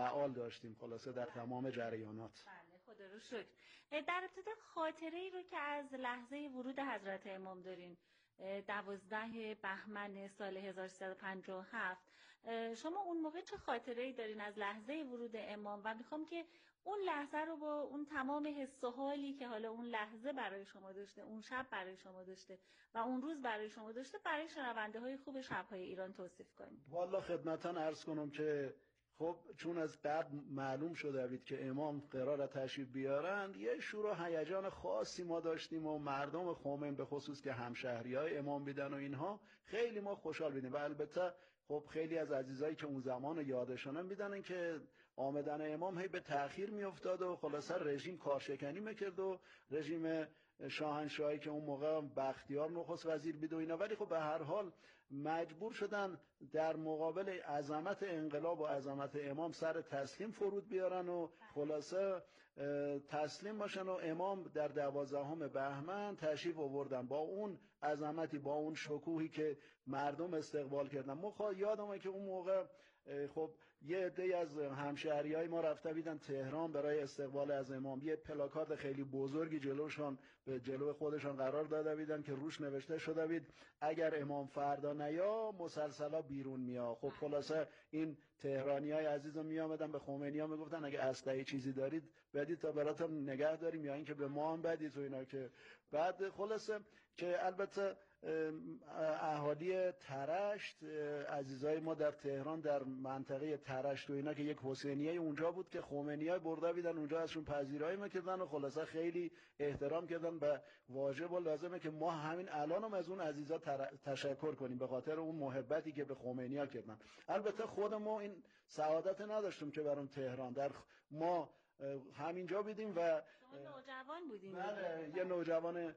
فعال داشتیم خلاصه در تمام جریانات. بله خدا رو شکر. در ابتدا خاطره ای رو که از لحظه ورود حضرت امام دارین، 12 بهمن سال 1357، شما اون موقع چه خاطره ای دارین از لحظه ورود امام و میخوام که اون لحظه رو با اون تمام حس و حالی که حالا اون لحظه برای شما داشته، اون شب برای شما داشته و اون روز برای شما داشته، برای شنونده های خوب شب‌های ایران توصیف کنید. والا خدمتان عرض کنم که خب چون از قبل معلوم شده بود که امام قرار تشریف بیارن، یه شور و هیجان خاصی ما داشتیم و مردم خمین به خصوص که همشهریای امام بیدن و اینها خیلی ما خوشحال بودیم. و البته خب خیلی از عزیزایی که اون زمان یادشونه میدونن که آمدن امام هی به تأخیر میافتاد و خلاصه رژیم کارشکنی میکرد و رژیم شاهنشاهی که اون موقع بختیار نخست وزیر بود و اینا، ولی خب به هر حال مجبور شدن در مقابل عظمت انقلاب و عظمت امام سر تسلیم فرود بیارن و خلاصه تسلیم باشن و امام در 12 بهمن تشریف آوردن با اون عظمتی، با اون شکوهی که مردم استقبال کردن. ما یادمه که اون موقع خب یه عده‌ای از همشهریای ما رفته بودن تهران برای استقبال از امام، یه پلاکارد خیلی بزرگی جلوشان به جلو خودشان قرار داده بودن که روش نوشته شده بود اگر امام فردا نیا مسلسلا بیرون میا. خب خلاصه این تهرانیای عزیزم می آمدن به خمینی‌ها میگفتن اگه اسلحه چیزی دارید بدید تا براتون نگه داریم یا اینکه به ما هم بدید و اینا. که بعد خلاصه که البته اهالی ترشت، عزیزای ما در تهران در منطقه ترشت و اینا که یک حسینیه اونجا بود که خمینی‌ها برده بودن اونجا ازشون پذیرایی میکردن و خلاصه خیلی احترام کردن و واجب و لازمه که ما همین الانم از اون عزیزا تشکر کنیم به خاطر اون محبتی که به خمینی‌ها کردن. البته خود ما این سعادت نداشتیم که برام تهران، در ما همینجا بودیم و نوجوان بودیم. بله یه نوجوان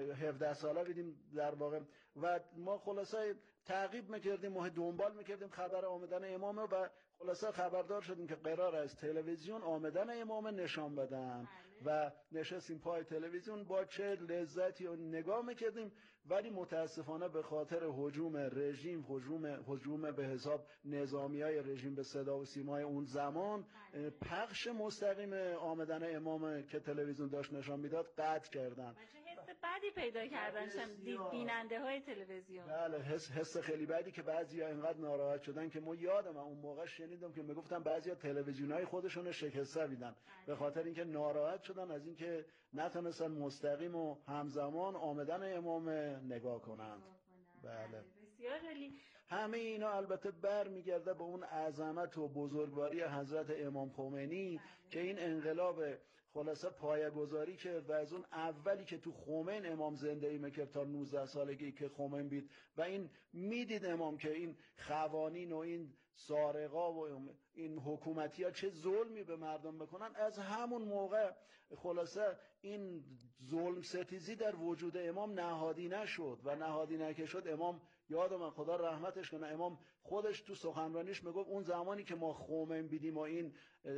17 ساله بودیم در واقع و ما خلاصه تعقیب میکردیم و دنبال میکردیم خبر آمدن امام و خلاصه خبردار شدیم که قرار از تلویزیون آمدن امام نشان بدن و نشستیم پای تلویزیون با چه لذتی و نگاه میکردیم. ولی متاسفانه به خاطر هجوم رژیم، هجوم به حساب نظامیای رژیم به صدا و سیمای اون زمان، پخش مستقیم آمدن امام که تلویزیون داشت نشان میداد قطع کردن. حس بدی پیدا کردن بیننده های تلویزیون. بله حس خیلی بدی که بعضیا اینقدر ناراحت شدن که ما یادم اون موقع شنیدم که میگفتن بعضیا تلویزیونای خودشون رو شکسته بودن به خاطر اینکه ناراحت شدن از اینکه نتونستن مستقیم و همزمان آمدن امام نگاه کنند. بله بسیار عالی. همه اینا البته برمیگرده به اون عظمت و بزرگواری حضرت امام خمینی که این انقلاب خلاصه پایه‌گذاری کرد و از اون اولی که تو خمین امام زندگی میکرد تا 19 سالگی که خمین بود و این میدید امام که این خوانین و این سارقا و این حکومتی ها چه ظلمی به مردم بکنن، از همون موقع خلاصه این ظلم ستیزی در وجود امام نهادی نشد و نهادی نکه شد. امام یادم خدا رحمتش کنه، امام خودش تو سخنرانیش میگفت اون زمانی که ما خمین بیدیم و این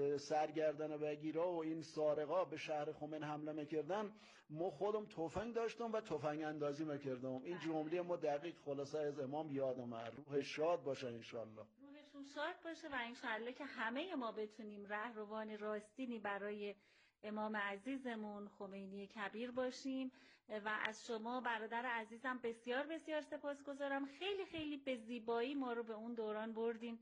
سرگردن بگیرا و این سارقا به شهر خمین حمله میکردن، ما خودم تفنگ داشتم و تفنگ اندازی میکردم. این جمله ما دقیق خلاصه از امام یادم. روح شاد باشه انشالله. روحشون شاد باشه و انشالله که همه ما بتونیم رهروان راستینی برای امام عزیزمون خمینی کبیر باشیم. و از شما برادر عزیزم بسیار بسیار سپاسگزارم. خیلی خیلی به زیبایی ما رو به اون دوران بردین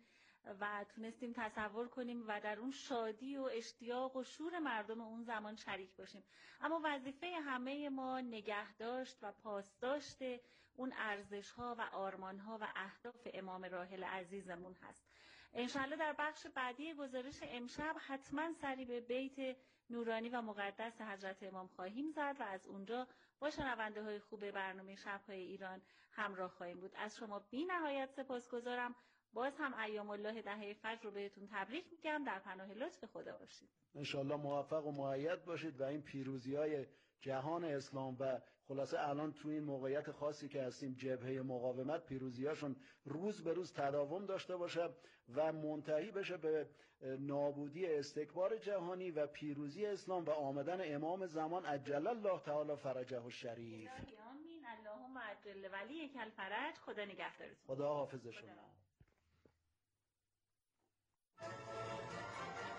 و تونستیم تصور کنیم و در اون شادی و اشتیاق و شور مردم اون زمان شریک باشیم. اما وظیفه همه ما نگهداشت و پاسداشت اون ارزش‌ها و آرمان‌ها و اهداف امام راحل عزیزمون هست. انشالله در بخش بعدی گزارش امشب حتما سری به بیت نورانی و مقدس حضرت امام خواهیم زد و از اونجا با شنونده های خوب برنامه شب‌های ایران همراه خواهیم بود. از شما بی نهایت سپاسگزارم. باز هم ایام الله دهه فجر رو بهتون تبریک میگم. در پناه لطف خدا باشید. انشالله موفق و مؤید باشید و این پیروزی‌های جهان اسلام و خلاصه الان تو این موقعیت خاصی که هستیم جبهه مقاومت پیروزیاشون روز به روز تداوم داشته باشه و منتهی بشه به نابودی استکبار جهانی و پیروزی اسلام و آمدن امام زمان عجل الله تعالی فرجه الشریف. آمین. اللهم عجل ولیک الفرج. خدا نگهدارتون. خدا حافظ شما.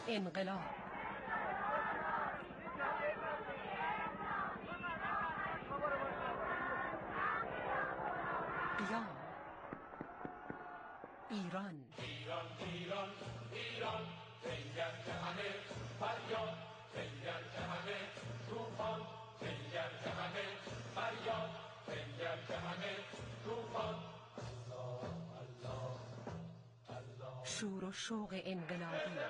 انقلاب. قیام. ایران. ایران ایران ایران، بنگر که همه فریاد، بنگر که همه طوفان، بنگر که همه فریاد، بنگر که همه طوفان. شور و شوق انقلابی.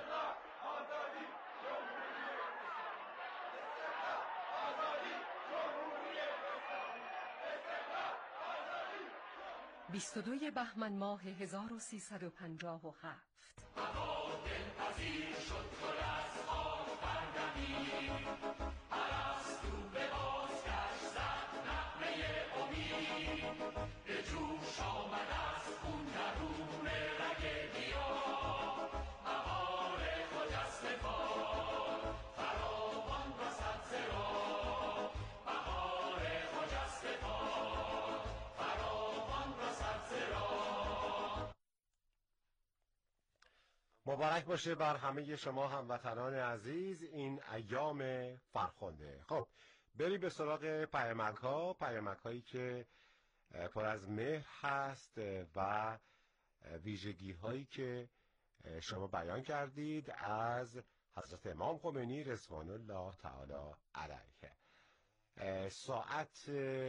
22 بهمن ماه 1357. هوا دلپذیر شد گل از خاک بردمید، ارسطو به بازگشت زد نغمه امید، به جوش آمد از خون درون رگ گیاه، بهار خجسته باد فراوان رسد ز راه، بهار خجسته باد فراوان رسد ز راه. مبارک باشه بر همه شما هموطنان عزیز این ایام فرخنده. خب بریم به سراغ پیامک هایی که پر از مهر هست و ویژگی هایی که شما بیان کردید از حضرت امام خمینی رضوان الله تعالی علیه. ساعت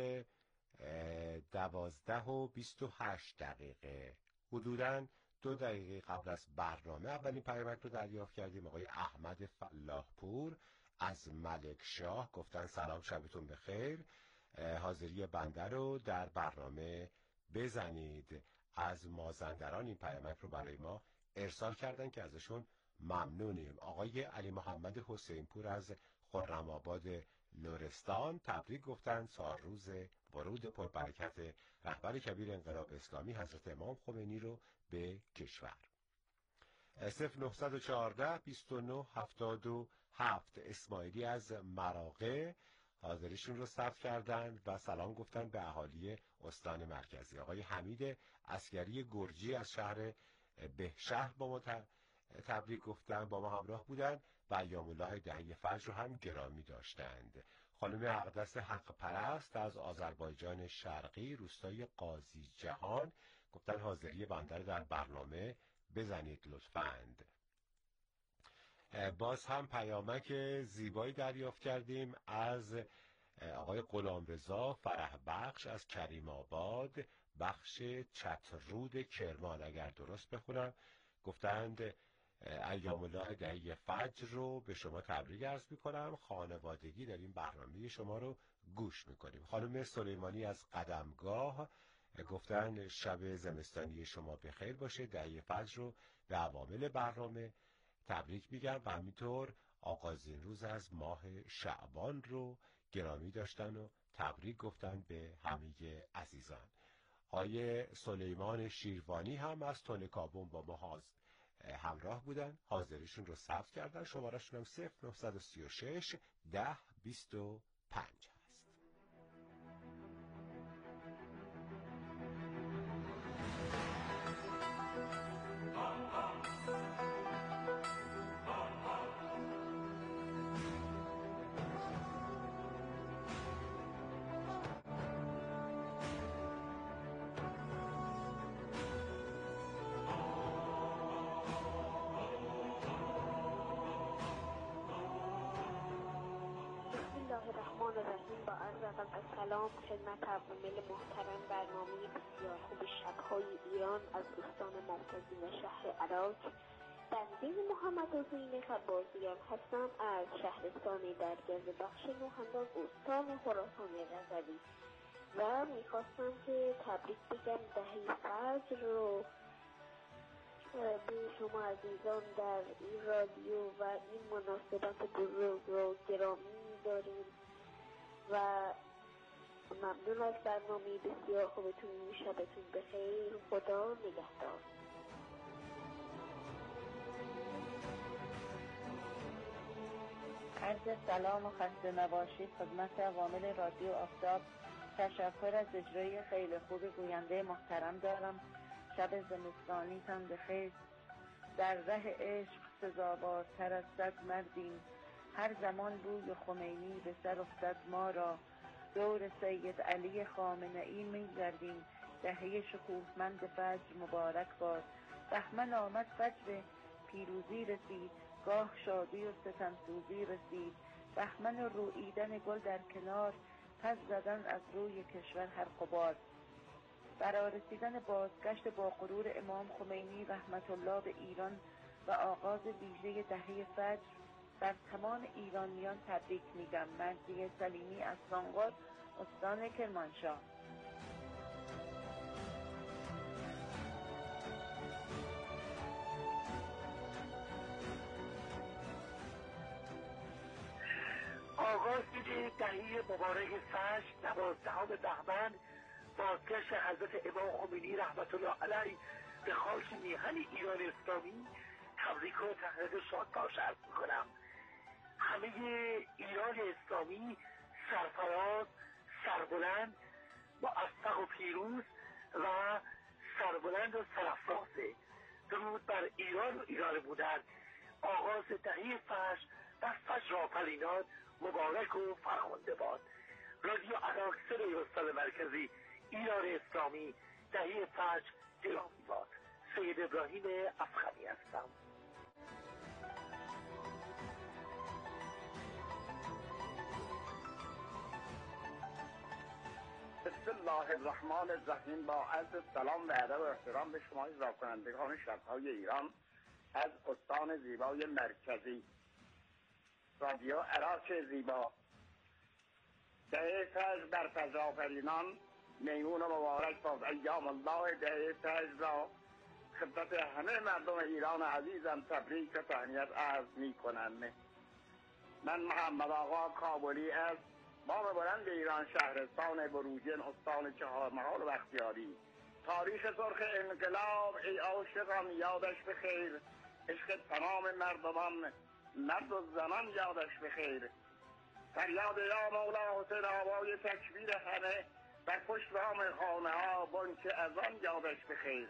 12:28 حدوداً 2 دقیقه قبل از برنامه اولین پیامک رو دریافت کردیم. آقای احمد فلاحپور از ملکشاه گفتن سلام، شبتون بخیر، حاضری بنده رو در برنامه بزنید. از مازندران این پیامک رو برای ما ارسال کردن که ازشون ممنونیم. آقای علی محمد حسینپور از خرم‌آباد لرستان تبریک گفتن سالروز ورود پربرکت رهبر کبیر انقلاب اسلامی حضرت امام خمینی رو به کشور. 0914 29 77 اسماعیلی از مراغه حاضریشون رو ثبت کردند و سلام گفتن به اهالی استان مرکزی. آقای حمید عسگری گرجی از شهر بهشهر با ما تبریک گفتن، با ما همراه بودن و ایام الله دهه فجر رو هم گرامی داشتند. خانم اقدس حق پرست از آذربایجان شرقی روستای قاضی جهان گفتن حاضری بنده رو در برنامه بزنید لطفاً. باز هم پیامک زیبایی دریافت کردیم از آقای غلامرضا فرح بخش از کریم آباد بخش چترود کرمان، اگر درست بخونم، گفتند ایام الله دهه فجر رو به شما تبریک عرض میکنم، خانوادگی در این برنامه شما رو گوش میکنیم. خانم سلیمانی از قدمگاه گفتن شب زمستانی شما بخیر باشه، دهه فجر رو به عوامل برنامه تبریک میگم و همینطور آغازین روز از ماه شعبان رو گرامی داشتن و تبریک گفتن به همه عزیزان. آقای سلیمان شیروانی هم از تونکابون با ما همراه بودن، حاضریشون رو ثبت کردن، شمارهشون هم 0936 10 25 هست. با عرض سلام خدمت عوامل محترم برنامه بسیار خوب شب‌های ایران از استان مرکزی و شهر عراق. بنده محمد حسین خبازیان هستم از شهرستان درگرد بخش نوهندان استان خراسان رضوی و میخواستم که تبریک بگم دهه فجر رو به شما عزیزان در این رادیو و این مناسبت بزرگ رو گرامی داریم و ممنون از برنامه بسیار خوبتون. شبتون بخیر، خدا نگهدار. عرض سلام و خسته نباشید خدمت عوامل رادیو آفتاب. تشکر از اجرای خیلی خوب گوینده محترم دارم. شب زمستانیتان بخیر. در ره عشق سزاوارتر از 100 مردیم. هر زمان بوی خمینی به سر افتد ما را، دور سید علی خامنه‌ای می‌گردیم. دهه شکوهمند فجر مبارک باد. بهمن آمد، فجر پیروزی رسید، گاه شادی و ستمسوزی رسید. بهمن و روییدن گل در کنار، پس زدن از روی کشور هر غبار. فرارسیدن بازگشت با غرور امام خمینی رحمت الله به ایران و آغاز ویژه دهه فجر بر تمام ایرانیان تبریک میگم. مرضیه سلیمی از سانقات، استان کرمانشاه. آغاز دهه مبارک فجر 12 بهمن، بازگشت حضرت امام خمینی رحمت الله علیه به خاک میهن ایران اسلامی، تبریک و تهنیت شادباش عرض میکنم. همه ایران اسلامی سرفراز، سربلند، موفق و پیروز و سربلند و سرافرازه. درود بر ایران و ایران بودن. آغاز دهه فجر و فجر آفرینان مبارک و فرخنده باد. رادیو عراق صدای استان مرکزی ایران اسلامی، دهه فجر گرامی باد. سید ابراهیم افخمی هستم. بسم الله الرحمن الرحیم. با عرض سلام و ادب و احترام به شما اجرا کنندگان شب‌های ایران از استان زیبای مرکزی، رادیو عراق زیبا. دهه فجر بر فجر آفرینان میمون و مبارک باد. ایام الله دهه فجر را خدمت همه مردم ایران عزیزم تبریک و تهنیت عرض می‌کنم. من محمد آقا کابلی از بام بلند ایران، شهرستان بروجین، استان چهارمحال و بختیاری. تاریخ سرخ انقلاب ای عاشقان یادش بخیر، عشق تمام مردمان مرد و زنان یادش بخیر. فریاد یا مولا حسین آوای تکبیر همه، بر پشت بام خانه ها بانک اذان یادش بخیر.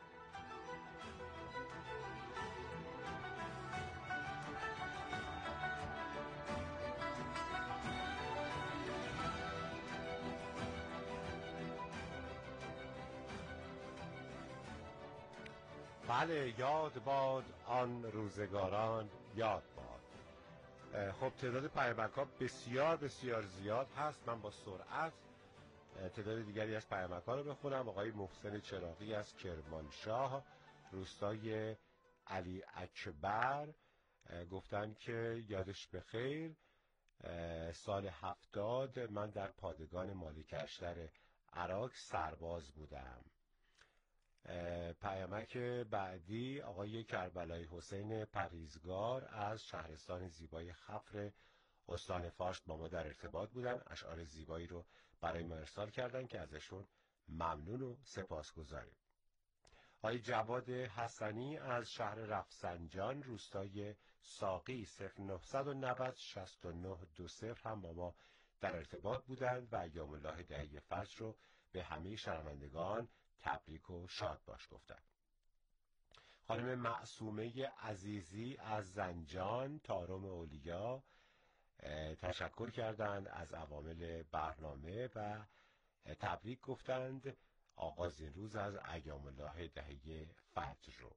بله، یاد باد آن روزگاران، یاد باد. خب تعداد پیامک‌ها بسیار بسیار زیاد هست. من با سرعت تعداد دیگری از پیامک‌ها رو بخونم. آقای محسن چراغی از کرمانشاه، روستای علی اکبر، گفتن که یادش بخیر، سال 70 من در پادگان مالک اشتر عراق سرباز بودم. پیامک بعدی آقای کربلایی حسین پریزگار از شهرستان زیبای خفر استان فارس با ما در ارتباط بودن. اشعار زیبایی رو برای ما ارسال کردن که ازشون ممنون و سپاسگزاریم. آقای جواد حسنی از شهر رفسنجان، روستای ساقی، 0990 69 20 هم با ما در ارتباط بودند و ایام الله دهه فجر رو به همه شنوندگان تبریک و شاد باش گفتن. خانم معصومه عزیزی از زنجان، تارم اولیا، تشکر کردند از عوامل برنامه و تبریک گفتند آغاز این روز از ایام الله دهه فجر رو.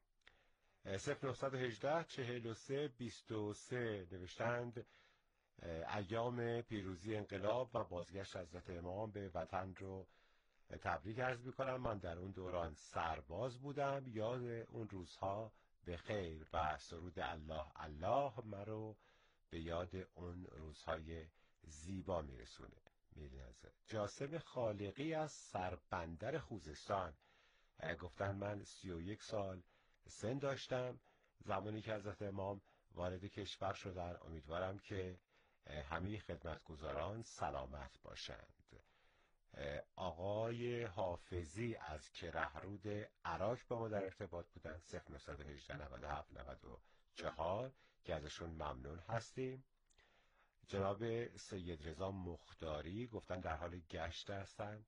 0918 43 23 نوشتند ایام پیروزی انقلاب و بازگشت حضرت امام به وطن رو تبریک عرض می‌کنم. من در اون دوران سرباز بودم. یاد اون روزها به خیر و سرود الله الله مرا به یاد اون روزهای زیبا میرسونه. جاسم خالقی از سربندر خوزستان گفتن من 31 سال سن داشتم زمانی که حضرت امام وارد کشور شدن. امیدوارم که همه خدمتگزاران سلامت باشند. آقای حافظی از کرهرود عراق با ما در ارتباط بودن، 0918 97 94 که ازشون ممنون هستیم. جناب سید رضا مختاری گفتن در حال گشت هستن،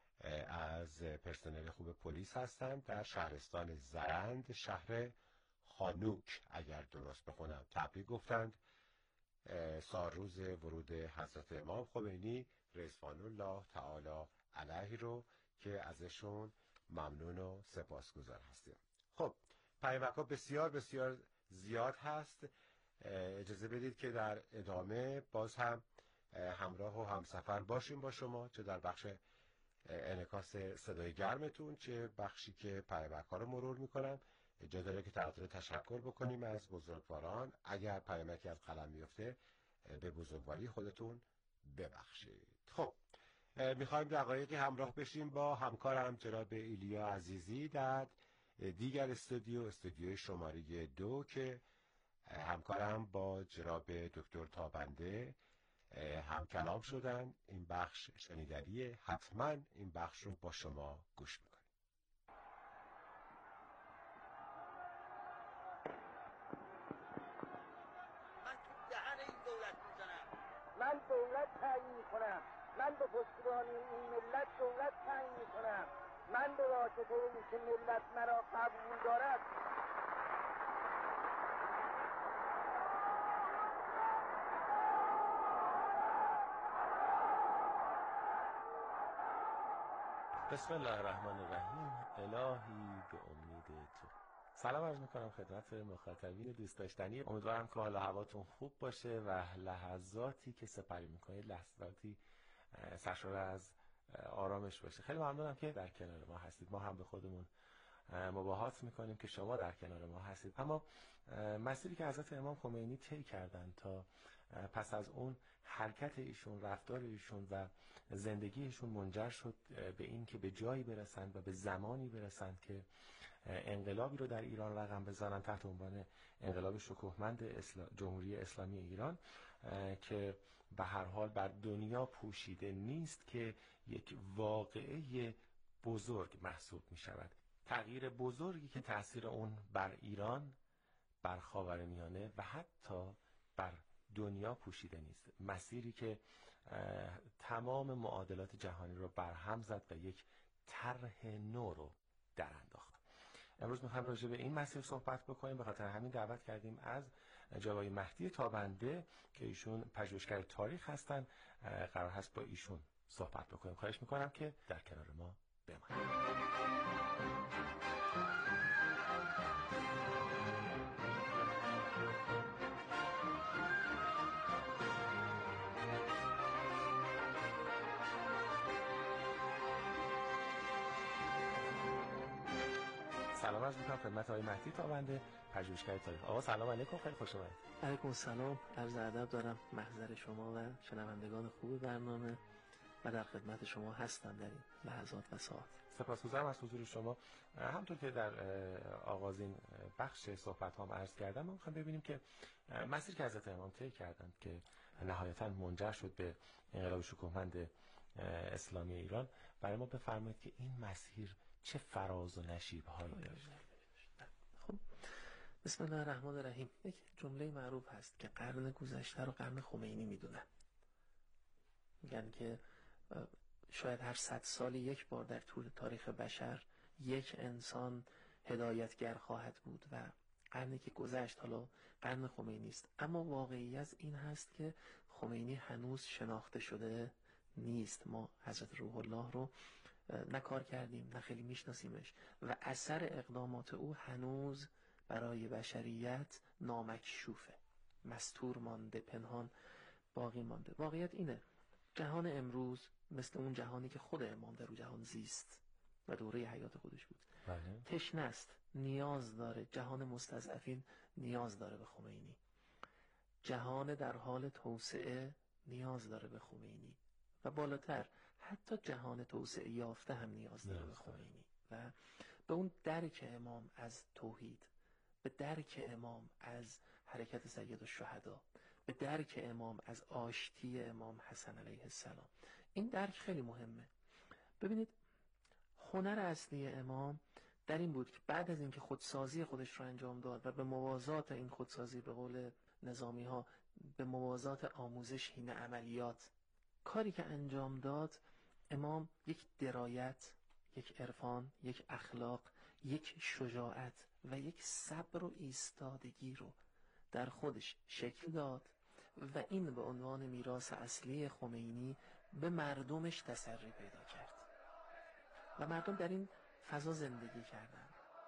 از پرسنل خوب پلیس هستند در شهرستان زرند، شهر هانوک اگر درست بخونم تبریک گفتند سالروز ورود حضرت امام خمینی رضوان الله تعالی علیه رو که ازشون ممنون و سپاسگزار هستیم. خب پیامک‌ها بسیار بسیار زیاد هست. اجازه بدید که در ادامه باز هم همراه و همسفر باشیم با شما، چه در بخش انعکاس صدای گرمتون چه بخشی که پیامک‌ها رو مرور میکنم. جا داره که تقدیر تشکر بکنیم از بزرگواران. اگر پیامکی از قلم میفته به بزرگواری خودتون ببخشید. خب میخوایم دقایقی همراه بشیم با همکارم جناب ایلیا عزیزی در دیگر استودیوی شماره 2 که همکارم با جناب دکتر تابنده هم کلام شدن. این بخش شنیداریه، حتما این بخش رو با شما گوش میکنیم. من تو دهن این دولت میزنم، من دولت تعیین میکنم، من به پشتیبانی این ملت دولت تعیین میکنم، من به واسطه این که ملت مرا قبول دارد بسم الله الرحمن الرحیم. الهی به امید تو. سلام عرض میکنم خدمت مخاطبین دوست داشتنی. امیدوارم که حال هواتون خوب باشه و لحظاتی که سپری میکنید لحظاتی سرشار از آرامش باشه. خیلی ممنونم که در کنار ما هستید. ما هم به خودمون مباهات میکنیم که شما در کنار ما هستید. اما مسیری که حضرت امام خمینی طی کردن تا پس از اون حرکت ایشون، رفتار ایشون و زندگی ایشون منجر شد به این که به جایی برسند و به زمانی برسند که انقلابی رو در ایران رقم بزنن تحت عنوان انقلاب شکوهمند جمهوری اسلامی ایران که به هر حال بر دنیا پوشیده نیست که یک واقعه بزرگ محسوب می شود. تغییر بزرگی که تأثیر اون بر ایران، بر خاورمیانه و حتی بر دنیا پوشیده نیست. مسیری که تمام معادلات جهانی رو برهم زد و یک طرح نو رو در انداخت. امروز میخوایم راجع به این مسیر صحبت بکنیم. به خاطر همین دعوت کردیم از جناب مهدی تابنده که ایشون پژوهشگر تاریخ هستن. قرار هست با ایشون صحبت بکنیم. خواهش میکنم که در کنار ما بمانید. سلام عرض میکنم خدمت آقای مهدی تابنده پژوهشگر تاریخ. آقا سلام علیکم، خیلی خوش اومدید. علیکم السلام، عرض ادب دارم محضر شما و شنوندگان خوب برنامه و در خدمت شما هستم در این لحظات و ساعات. سپاسگزارم از حضور شما. همونطور که در آغازین بخش صحبت هم عرض کردم ما میخوایم ببینیم که مسیر که حضرت امام طی کردند که نهایتاً منجر شد به انقلاب شکوهمند اسلامی ایران، برای ما بفرمایید که این مسیر چه فراز و نشیب‌هایی داشت. خب بسم الله الرحمن الرحیم. یک جمله معروف هست که قرن گذشته رو قرن خمینی میدونن. میگن که شاید هر 100 سالی یک بار در طول تاریخ بشر یک انسان هدایتگر خواهد بود و قرنی که گذشت حالا قرن خمینی است. اما واقعیت این هست که خمینی هنوز شناخته شده نیست. ما حضرت روح الله رو نه کار کردیم نه خیلی میشناسیمش و اثر اقدامات او هنوز برای بشریت نامکشوفه، مستور مانده، پنهان باقی مانده. واقعیت اینه جهان امروز مثل اون جهانی که خود امام در اون جهان زیست و دوره حیات خودش بود تشنه است، نیاز داره. جهان مستضعفین نیاز داره به خمینی، جهان در حال توسعه نیاز داره به خمینی و بالاتر حتی جهان توسعه یافته هم نیاز داره به خمینی و به اون درک امام از توحید، به درک امام از حرکت سید الشهدا، به درک امام از آشتی امام حسن علیه السلام. این درک خیلی مهمه. ببینید هنر اصلی امام در این بود که بعد از اینکه خودسازی خودش رو انجام داد و به موازات این خودسازی به قول نظامی ها به موازات آموزش هین عملیات کاری که انجام داد، امام یک درایت، یک عرفان، یک اخلاق، یک شجاعت و یک صبر و ایستادگی رو در خودش شکل داد و این به عنوان میراث اصلی خمینی به مردمش تسری پیدا کرد و مردم در این فضا زندگی کردن.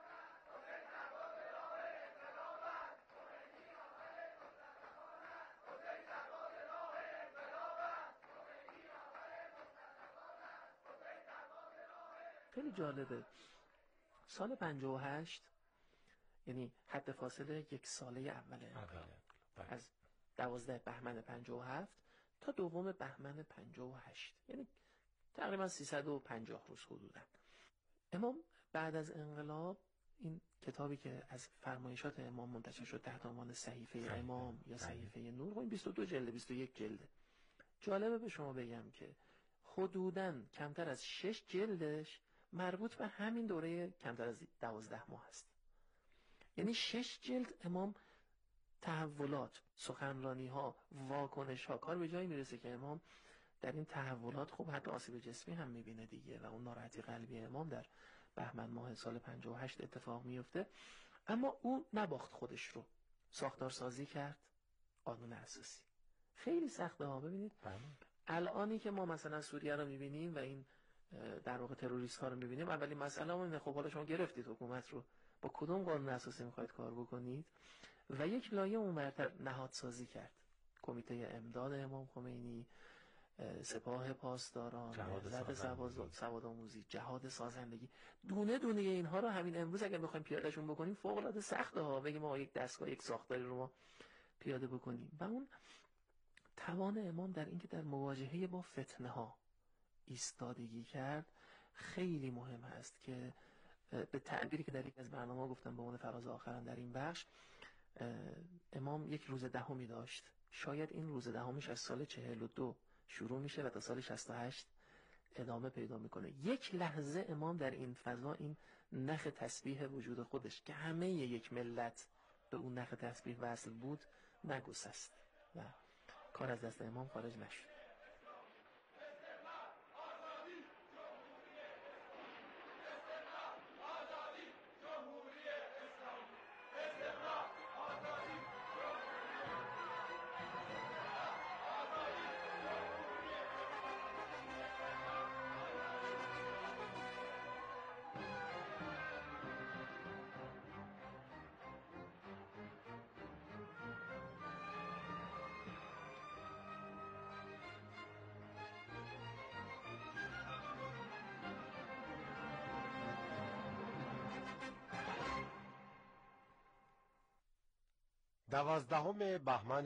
خیلی جالبه، سال 58 یعنی حد فاصله یک ساله اول انقلاب از 12 بهمن 57 تا 2 بهمن 58، یعنی تقریبا 350 روز حدودا. امام بعد از انقلاب این کتابی که از فرمایشات امام منتشر شد تحت عنوان صحیفه امام یا صحیفه نور، این 22 جلد 21 جلده. جالبه به شما بگم که حدوداً کمتر از 6 جلدش مربوط به همین دوره کمتر از 12 ماه است. یعنی 6 جلد امام تحولات، سخنرانی ها، واکنش ها، کار به جایی میرسه که امام در این تحولات خب حتی آسیب جسمی هم میبینه دیگه و اون ناراحتی قلبی امام در بهمن ماه سال 58 اتفاق میفته. اما او نباخت خودش رو، ساختارسازی کرد قانون اساسی. خیلی سخته ها. ببینید الانی که ما مثلا سوریه رو میبینیم و این در واقع تروریست ها رو میبینیم، اولین مسئله اینه خب حالا شما گرفتید حکومت رو، با کدوم قانون اساسی میخواید کار بکنید؟ و یک لایه اونورتر نهادسازی کرد. کمیته امداد امام خمینی، سپاه پاسداران، نهضت سوادآموزی، جهاد سازندگی، دونه دونه اینها رو همین امروز اگر بخوایم پیادهشون بکنیم فوق العاده سخته ها. بگیم ما یک دستگاه، یک ساختاری رو ما پیاده بکنیم. و اون توان امام در اینکه در مواجهه با فتنه ها ایستادگی کرد خیلی مهم است که به تعبیری که در یک از برنامه‌ها گفتم به عنوان فراز آخرم در این بخش، امام یک روز دهمی داشت. شاید این روز دهمش از سال 42 شروع میشه و تا سال 68 ادامه پیدا میکنه. یک لحظه امام در این فضا این نخ تسبیح وجود خودش که همه یک ملت به اون نخ تسبیح وصل بود نگسست و کار از دست امام خارج نشد. دوازدهم بهمن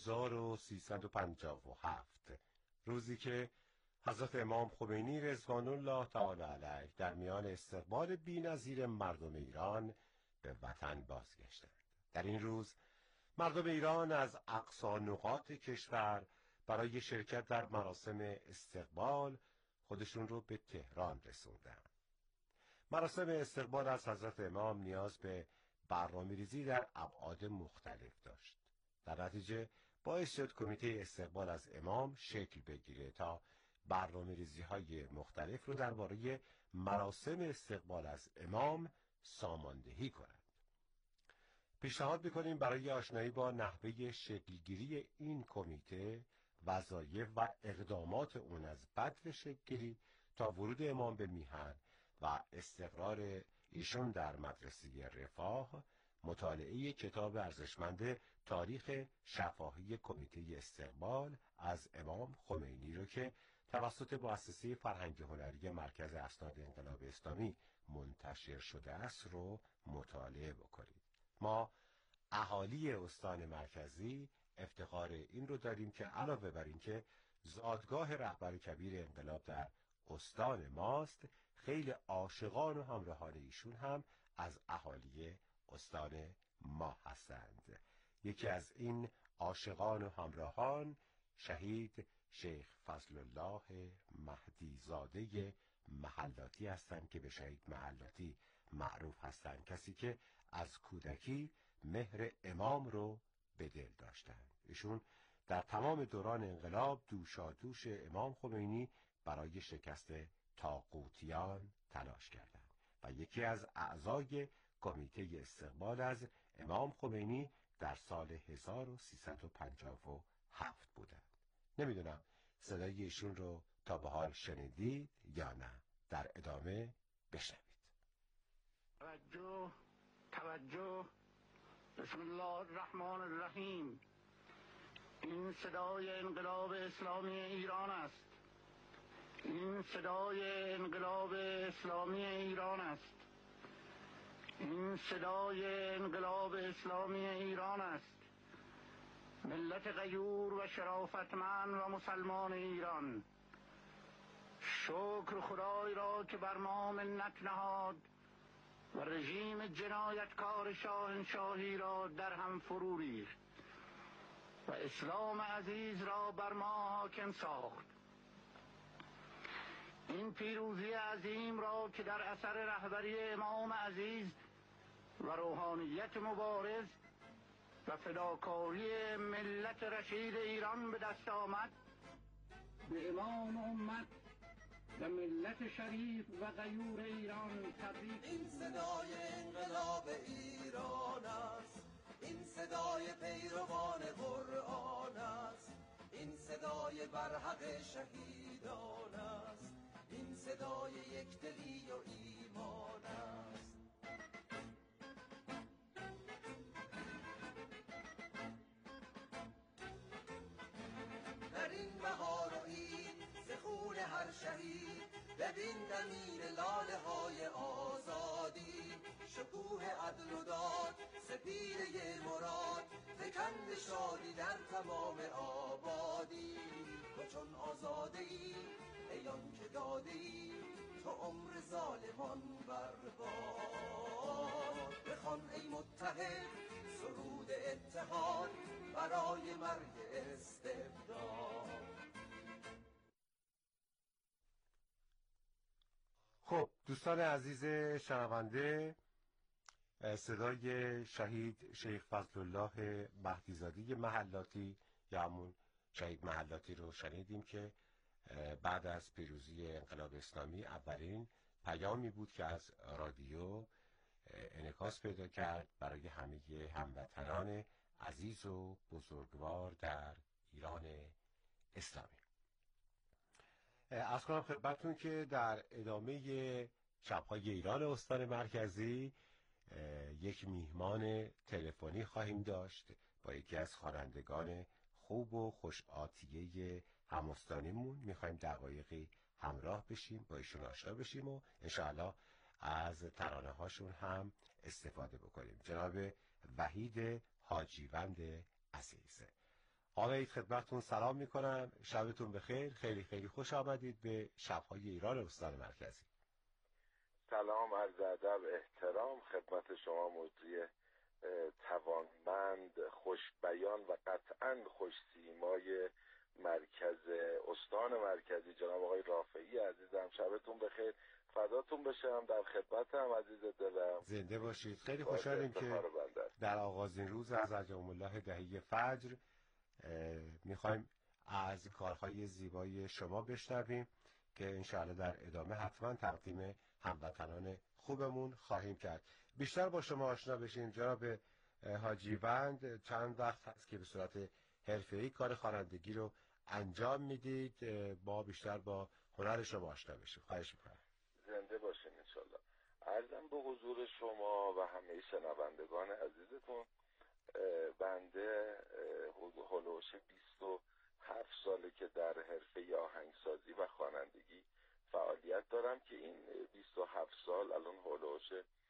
1357، روزی که حضرت امام خمینی رضوان الله تعالی علیه در میان استقبال بی‌نظیر مردم ایران به وطن بازگشتند. در این روز مردم ایران از اقصی نقاط کشور برای شرکت در مراسم استقبال خودشون رو به تهران رسوندند. مراسم استقبال از حضرت امام نیاز به برنامه‌ریزی در ابعاد مختلف داشت. در نتیجه باعث شد کمیته استقبال از امام شکل بگیره تا برنامه‌ریزی‌های مختلف رو درباره مراسم استقبال از امام ساماندهی کند. پیشنهاد می‌کنیم برای آشنایی با نحوه شکلگیری این کمیته، وظایف و اقدامات اون از بدو شکلگیری تا ورود امام به میهن و استقرار ایشون در مدرسه رفاه، مطالعه کتاب ارزشمند تاریخ شفاهی کمیته استقبال از امام خمینی رو که توسط مؤسسه فرهنگ هنری مرکز اسناد انقلاب اسلامی منتشر شده است رو مطالعه بکنید. ما اهالی استان مرکزی افتخار این رو داریم که علاوه بر این که زادگاه رهبر کبیر انقلاب در استان ماست، خیلی عاشقان و همراهان ایشون هم از اهالی استان ما هستند. یکی از این عاشقان و همراهان شهید شیخ فضل الله مهدی زاده محلاتی هستند که به شهید محلاتی معروف هستند، کسی که از کودکی مهر امام رو به دل داشتند. ایشون در تمام دوران انقلاب دوشادوش امام خمینی برای شکست طاغوتیان تلاش کردند و یکی از اعضای کمیته استقبال از امام خمینی در سال 1357 بودند. نمیدونم صدای ایشون رو تا به حال شنیدید یا نه. در ادامه بشنوید. توجه. بسم الله الرحمن الرحیم. این صدای انقلاب اسلامی ایران است. این صدای انقلاب اسلامی ایران است. این صدای انقلاب اسلامی ایران است. ملت غیور و شرافتمند و مسلمان ایران، شکر خدای را که بر ما منت نهاد و رژیم جنایتکار شاهنشاهی را در هم فرو ریخت و اسلام عزیز را بر ما حاکم ساخت. این پیروزی عظیم را که در اثر رهبری امام عزیز و روحانیت مبارز و فداکاری ملت رشید ایران به دست آمد، به امام امت و ملت شریف و غیور ایران تبریک. این صدای انقلاب ایران است، این صدای پیروان قرآن است، این صدای برحق شهیدان است، این صدای یکدلی و ایمان است. در این بهار و عید ز خون هر شهید ببین دمیر لاله های آزادی، شکوه عدل و داد سپیده مراد، فکند شادی در تمام آبادی. تو چون آزاده ای ای آن که داده ای تو عمر ظالمان برباد. بخوان ای متحد سرود اتحاد برای مرگ استبداد. خب دوستان عزیز شنونده، صدای شهید شیخ فضلالله مهدیزاده محلاتی یا همون شهید محلاتی رو شنیدیم که بعد از پیروزی انقلاب اسلامی اولین پیامی بود که از رادیو انعکاس پیدا کرد برای همه هموطنان عزیز و بزرگوار در ایران اسلامی. عرض کنم خدمتتون که در ادامه شب‌های ایران استان مرکزی یک میهمان تلفنی خواهیم داشت با یکی از خوانندگان خوب و خوش‌آتیه همستانیمون. میخوایم دقایقی همراه بشیم، با ایشون آشنا بشیم و انشاءالله از ترانه هاشون هم استفاده بکنیم. جناب وحید حاجیوند عزیز، آقای خدمتتون سلام میکنم، شبتون بخیر، خیلی خیلی خوش آمدید به شب‌های ایران استان مرکزی. سلام، عرض ادب، احترام خدمت شما مجری توانمند، خوش بیان و قطعاً خوش سیمای مرکز استان مرکزی جناب آقای رافعی عزیزم. شبتون بخیر، فداتون بشم، در خدمتم عزیز دلم. زنده باشید. خیلی خوشحالیم که در آغازین روز از ایام الله دهی فجر میخوایم از کارهای زیبای شما بشنویم که انشاءالله در ادامه حتما تقدیم هموطنان خوبمون خواهیم کرد. بیشتر با شما آشنا بشیم. جناب حاجیوند، چند وقت هست که به صورت حرفه‌ای کار خوانندگی رو انجام میدید؟ ما بیشتر با هنر شما آشنا بشیم. خواهش میکنم. زنده باشین انشاءالله. عرضم به حضور شما و همه شنوندگان عزیزتون، بنده هلوش 27 ساله که در حرفه آهنگسازی و خوانندگی فعالیت دارم که این 27 سال الان هلوش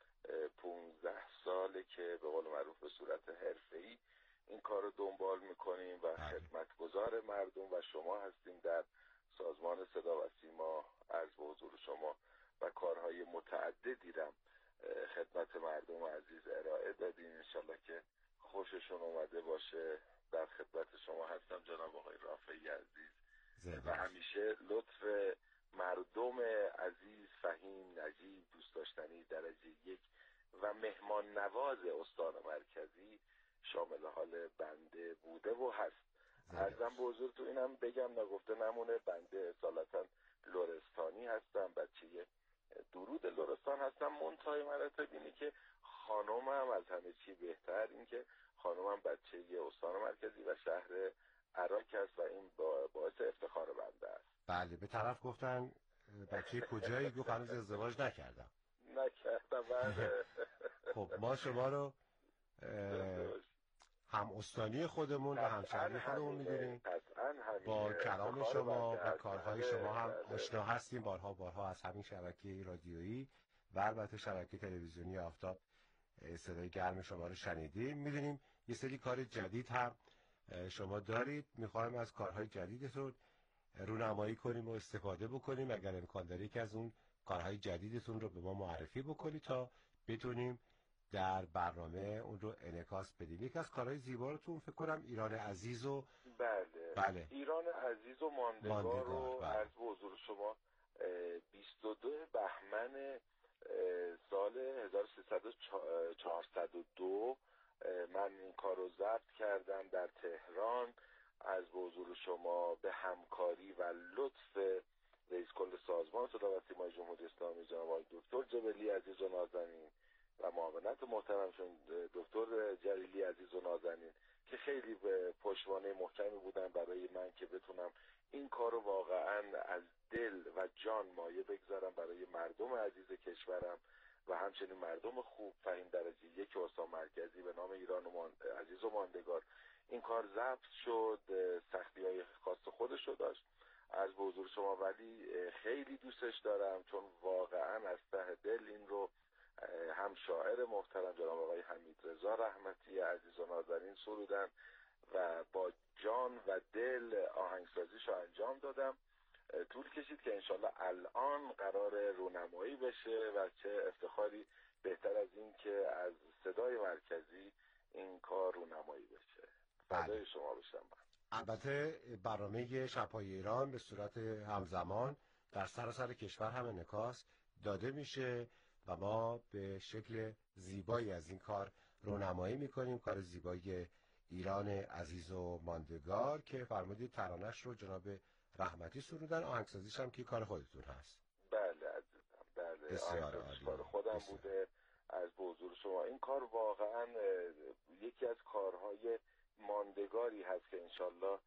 15 ساله که به قول معروف به صورت حرفه‌ای این کار رو دنبال میکنیم و خدمتگزار مردم و شما هستیم در سازمان صدا و سیما. عرض به حضور شما و کارهای متعددی رم خدمت مردم عزیز ارائه دادیم، انشالله که خوششون اومده باشه. در خدمت شما هستم جناب آقای رافعی عزیز و همیشه لطف مردم عزیز، فهیم، نجیب، دوست داشتنی درجه یک و مهمان نواز استان مرکزی شامل حال بنده بوده و هست. عرضم به حضورتون اینم بگم نگفته نمونه، بنده اصالتا لرستانی هستم، بچه درود لرستان هستم. منتهای مراتب اینه که خانومم از همه چی بهتر، این که خانومم بچه استان مرکزی و شهر عراق است و این باعث افتخار بنده است. بله، به طرف گفتن بچه کجایی؟ گفت هنوز ازدواج نکردم. بله. خب ما شما رو هم استانی خودمون و همشهری خودمون می‌دونیم. با کلام شما و کارهای شما هم آشنا هستیم. بارها از همین شبکه رادیویی و البته شبکه تلویزیونی آفتاب صدای گرم شما رو شنیدیم. می‌دونیم یه سری کار جدید هم شما دارید. می‌خوایم از کارهای جدیدتون رونمایی کنیم و استفاده بکنیم. اگر امکان داره که از اون کارهای جدیدتون رو به ما معرفی بکنید تا بتونیم در برنامه اون رو انعکاس بدیم. یک از کارهای زیباتون فکر کنم ایران عزیز و بله. ایران عزیز و ماندگار رو عرض به حضور شما 22 بهمن سال 1302 من این کار رو ضبط کردم در تهران. از به حضور شما به همکاری و لطف رئیس کل سازمان صدا و سیمای جمهوری اسلامی جناب آقای دکتر جبلی عزیز و نازنین و معاونت محترمشون دکتر جلیلی عزیز و نازنین که خیلی به پشتوانه محکمی بودن برای من که بتونم این کار رو واقعا از دل و جان مایه بگذارم برای مردم عزیز کشورم و همچنین مردم خوب فهیم درجه یک استان مرکزی به نام ایران عزیز و ماندگار. این کار ضبط شد، سختی‌های خاص خودش رو داشت از به حضور شما، ولی خیلی دوستش دارم چون واقعا از ته دل این رو هم شاعر محترم جناب آقای حمیدرضا رحمتی عزیز و نازنین سرودن و با جان و دل آهنگسازیشو انجام دادم. طول کشید که انشالله الان قرار رونمایی بشه و چه افتخاری بهتر از این که از صدای مرکزی این کار رونمایی بشه. فدای شما بشم. البته برنامه شب‌های ایران به صورت همزمان در سراسر کشور هم انعکاس داده میشه و ما به شکل زیبایی از این کار رونمایی میکنیم. کار زیبایی ایران عزیز و ماندگار که فرمودید ترانش رو جناب رحمتی سرودن، آهنگسازیش هم که کار خودتون هست. بله عزیزم، بله. بسیار عالی. کار خودم بوده. از به حضور شما این کار واقعا یکی از کارهای ماندگاری هست که انشالله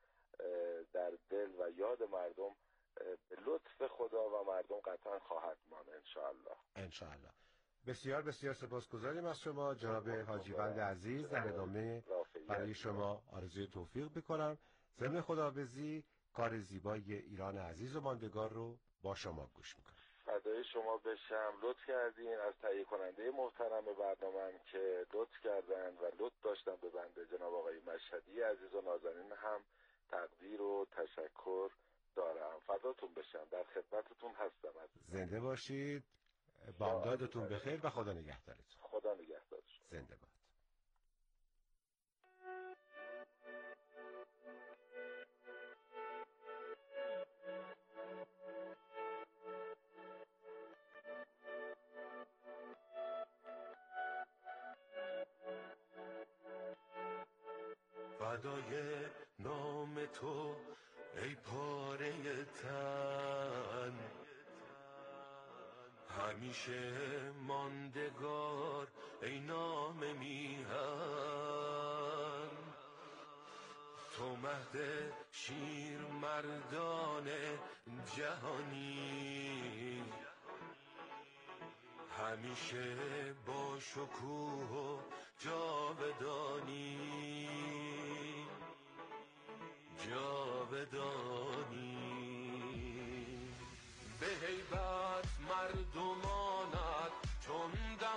در دل و یاد مردم به لطف خدا و مردم قطعا خواهد ماند انشالله. بسیار بسیار سپاسگزاریم از شما جناب حاجیوند عزیز. در ادامه برای شما آرزوی توفیق بکنم. ضمن خداحافظی کار زیبای ایران عزیز و ماندگار رو با شما گوش میکنم. فدای شما بشم. لطف کردین از تهیه کننده محترم برنامه‌ام که لطف کردن و لطف داشتن به بنده جناب آقای مشهدی عزیز و نازنین هم تقدیر و تشکر دارم. فداتون بشم. در خدمتتون هستم. زنده باشید. بامدادتون بخیر و خدا نگهدارتون. خدا نگهدارتون. زنده باد. فدای نام تو ای پاره تن، همیشه ماندگار ای نام میهن. تو مهد شیر مردان جهانی، همیشه با شکوه و جاودانی. به هیبت مردمانت چون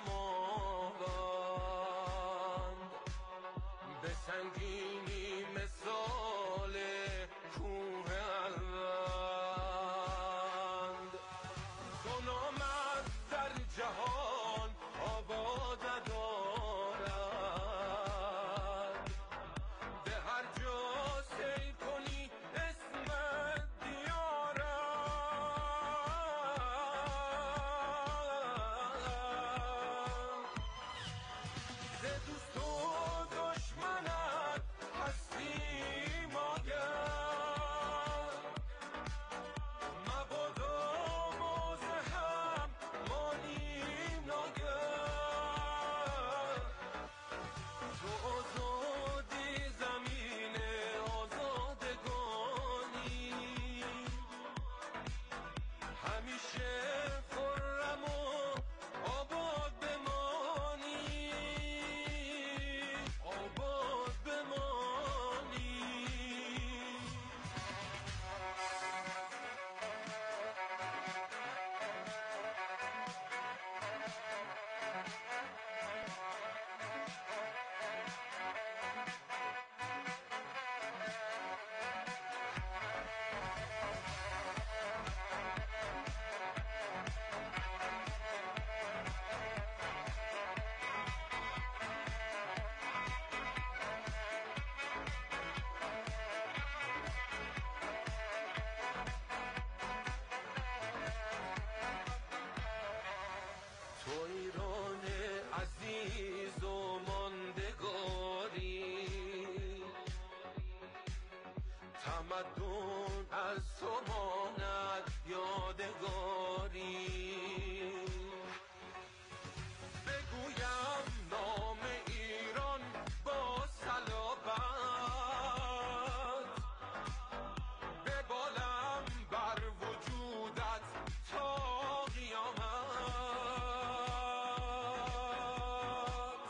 دماوند، به سنگینی مثال کوه الوند. تو نامت در جهان آباد دارد، به هر جا سیر کنی اسمت دیارد. تمدن از تو ماند یادگاری. بگویم نام ایران با صلابت، ببالم بر وجودت تا قیامت.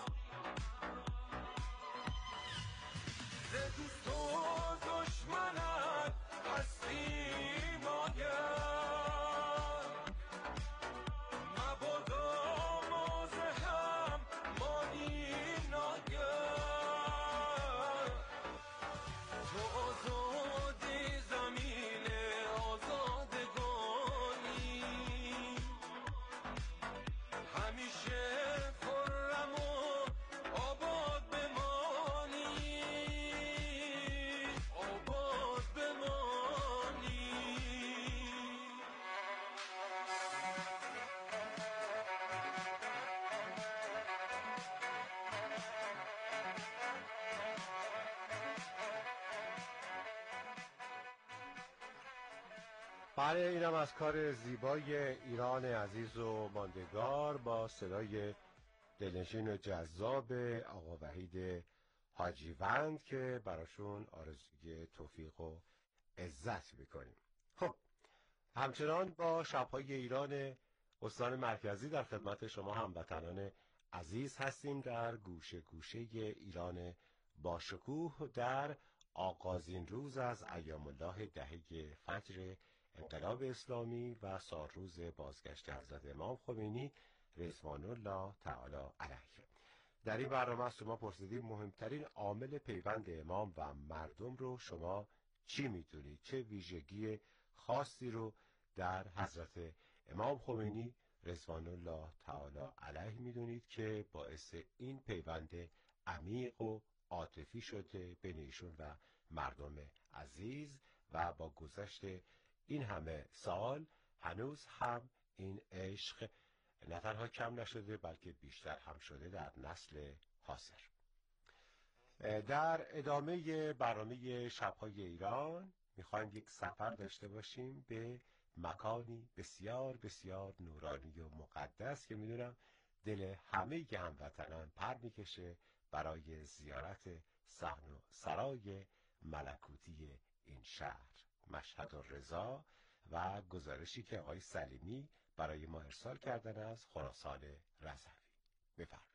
ز دوست و دشمنت هستیم آگه، مبادا ما ز هم مانیم ناگه. تو آزادی زمین آزادگانی، همیشه خرم و آباد بمانی، آباد بمانی. بله، اینم از کار زیبای ایران عزیز و ماندگار با صدای دلنشین و جذاب آقا وحید حاجیوند که براشون آرزوی توفیق و عزت میکنیم. خب همچنان با شب‌های ایران استان مرکزی در خدمت شما هموطنان عزیز هستیم در گوشه گوشه ایران با شکوه در آغازین روز از ایام الله دهه فجر انقلاب اسلامی و سالروز بازگشت حضرت امام خمینی رضوان الله تعالی علیه. در این برنامه از شما پرسیدیم مهمترین عامل پیوند امام و مردم رو شما چی میدونید؟ چه ویژگی خاصی رو در حضرت امام خمینی رضوان الله تعالی علیه میدونید که باعث این پیوند عمیق و عاطفی شده بین ایشون و مردم عزیز و با گذشت این همه سال هنوز هم این عشق نه تنها کم نشده بلکه بیشتر هم شده در نسل حاضر. در ادامه برنامه شب‌های ایران میخوایم یک سفر داشته باشیم به مکانی بسیار بسیار نورانی و مقدس که میدونم دل همه هموطنان پر میکشه برای زیارت صحن و سرای ملکوتی این شهر، مشهد الرضا، و گزارشی که آقای سلیمی برای ما ارسال کردن از خراسان رضوی. بفرمایید.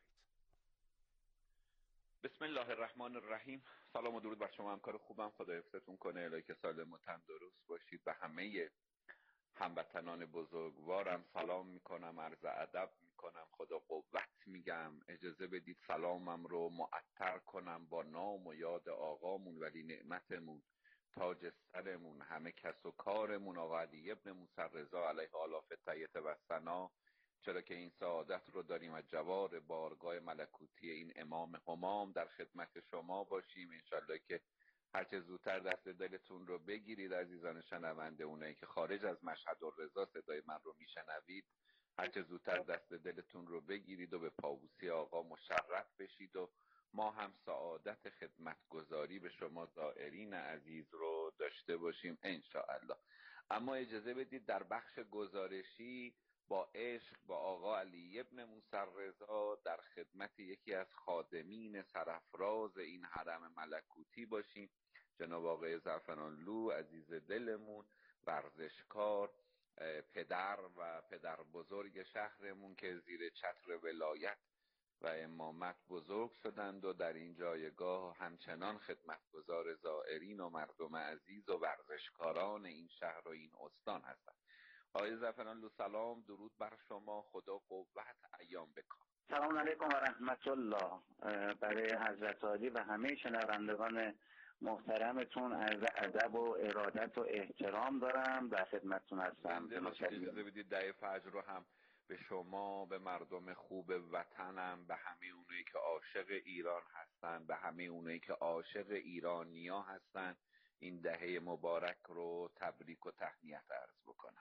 بسم الله الرحمن الرحیم. سلام و درود بر شما همکار خوبم. خدا حفظتون کنه. الهی که سالم و تندرست باشید. به همه هموطنان بزرگوارم سلام میکنم، عرض ادب میکنم، خدا قوت میگم. اجازه بدید سلامم رو معطر کنم با نام و یاد آقامون ولی نعمتمون، تاج سرمون، همه کس و کارمون، آقا علی ابن موسی رضا علیه آلاف تیت و ثنا. چرا که این سعادت رو داریم از جوار بارگاه ملکوتی این امام همام در خدمت شما باشیم. انشالله که هرچه زودتر دست دلتون رو بگیرید عزیزان شنونده، اونایی که خارج از مشهد الرضا صدای من رو میشنوید، هرچه زودتر دست دلتون رو بگیرید و به پاووسی آقا مشرف بشید و ما هم سعادت خدمتگزاری به شما زائرین عزیز رو داشته باشیم انشاءالله. اما اجازه بدید در بخش گزارشی با عشق با آقا علی ابن موسی رضا در خدمت یکی از خادمین سرافراز این حرم ملکوتی باشیم، جناب آقای زعفرانلو عزیز دلمون، ورزشکار، پدر و پدر بزرگ شهرمون که زیر چتر ولایت و امامت بزرگ شدند و در این جایگاه همچنان خدمتگزار زائرین و مردم عزیز و ورزشکاران این شهر و این استان هستند. آقای زعفرانلو سلام، درود بر شما، خدا قوت ایام بکن. سلام علیکم و رحمت الله برای حضرت عالی و همه شنوندگان محترمتون. عرض ادب و ارادت و احترام دارم، در خدمتتون هستم. اجازه بدید دعای فجر رو هم به شما، به مردم خوب وطنم، به همه اونایی که عاشق ایران هستن، به همه اونایی که عاشق ایرانیا هستن، این دهه مبارک رو تبریک و تهنیت عرض بکنم.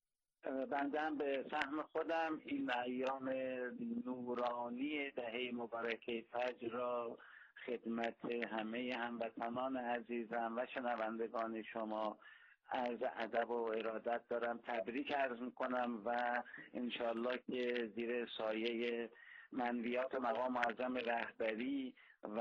بندم به سهم خودم این ایام نورانی دهه مبارکه فجر را خدمت همه هموطنان عزیزم و شنوندگان شما عرض ادب و ارادت دارم، تبریک عرض میکنم و انشالله که زیر سایه منویات مقام معظم رهبری و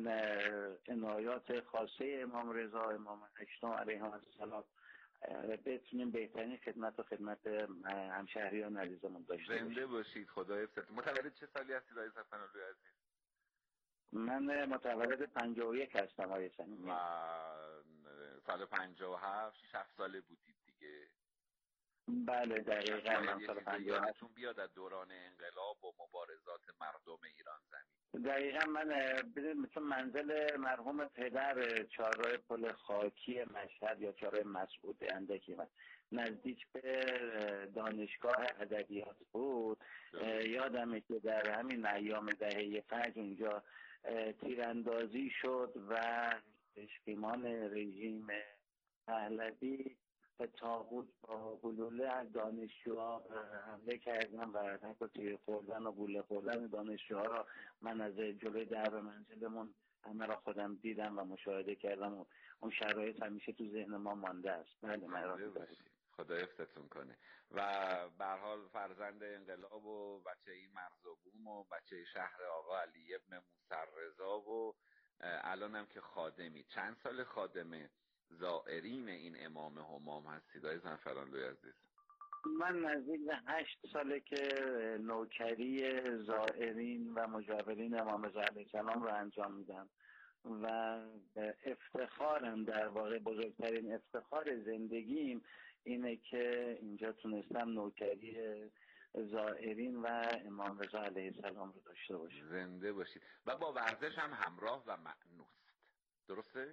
عنایات خاصه امام رضا امام هشتم علیه السلام بتونیم بهترین خدمت و خدمت همشهریان عزیزمون داشته باشیم. زنده باشید، خدای حفظتون. متولد چه سالی هستید آقای سفنالوی عزیز؟ من متولد 51 هستم آقای سنی. و سال 57 6 ساله بودید دیگه؟ بله دقیقاً. من سال 57 یادتون بیاد از دوران انقلاب و مبارزات مردم ایران زمین؟ دقیقاً من چون منزل مرحوم پدر چهارراه پل خاکی مشهد یا چهارراه مسعود اندکی من نزدیک به دانشگاه ادبیات بود. یادمه که در همین ایام دهه 5 اونجا تیراندازی شد و پشتیبان رژیم پهلوی به طاغوت با گلوله از دانشجوها حمله کردن و حتی تیر خوردن و گوله خوردن دانشجوها را من از جلوی درب منزلمون همه را خودم دیدم و مشاهده کردم و اون شرایط همیشه تو ذهن ما مانده است. بله من خدا حفظتون کنه. و به هر حال فرزند انقلاب و بچه این مرز و بوم و بچه شهر آقا علی ابن موسی‌رضا و الانم که خادمی. چند سال خادم زائرین این امام همام هستید آقای زنفرانلوی عزیز؟ من نزدیک به 8 ساله که نوکری زائرین و مجاورین امام رضا علیه السلام رو انجام میدم و افتخارم، در واقع بزرگترین افتخار زندگیم اینه که اینجا تونستم نوکری زائرین و امام رضا علیه السلام رو داشته باشم. زنده باشید. و با ورزش هم همراه و مأنوس، درسته؟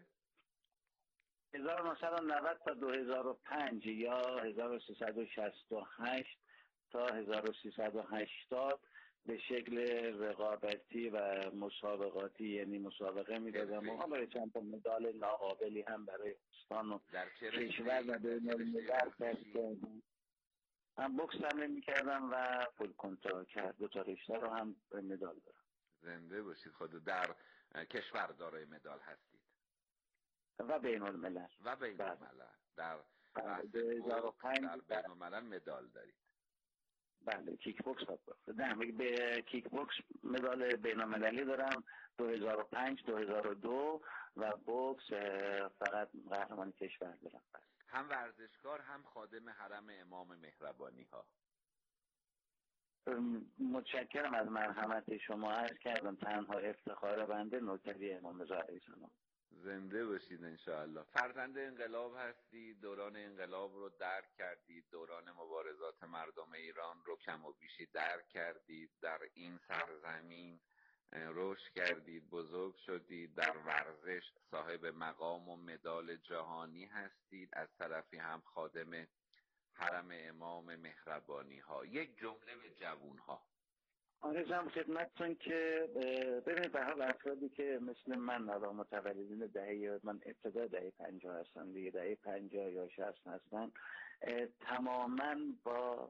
1990 تا 2005 یا 1368 تا 1380 به شکل رقابتی و مسابقاتی، یعنی مسابقه میدادم و حالا چند تا مدال ناقابلی هم برای استان و کشور و بین الملل کردم. هم بوکس تمرین میکردم و فول کنترل، دو تا رشته رو هم مدال دارم. زنده باشید. خود در کشور دارای مدال هستید و بین الملل و بین الملل در 2005 در بین الملل مدال دارید؟ بله کیک بوکس به کیک بوکس مدال بین المللی دارم 2005 2002 و بوکس فقط قهرمان کشور دارم. هم ورزشکار هم خادم حرم امام مهربانی ها. متشکرم از مرحمت شما. عرض کردم تنها افتخار بنده نوکری امام رضا علیه السلام. زنده باشید انشاءالله. فرزند انقلاب هستید، دوران انقلاب رو درک کردید، دوران مبارزات مردم ایران رو کم و بیشی درک کردید، در این سرزمین رشد کردید، بزرگ شدید، در ورزش صاحب مقام و مدال جهانی هستید، از طرفی هم خادم حرم امام مهربانی ها. یک جمله به جوون ها. آرزم خدمتتون که ببینید به حال افرادی که مثل من متولدین دهه، من ابتدا دهه 50 هستم دیگه، دهه 50 یا 60 هستن، تماما با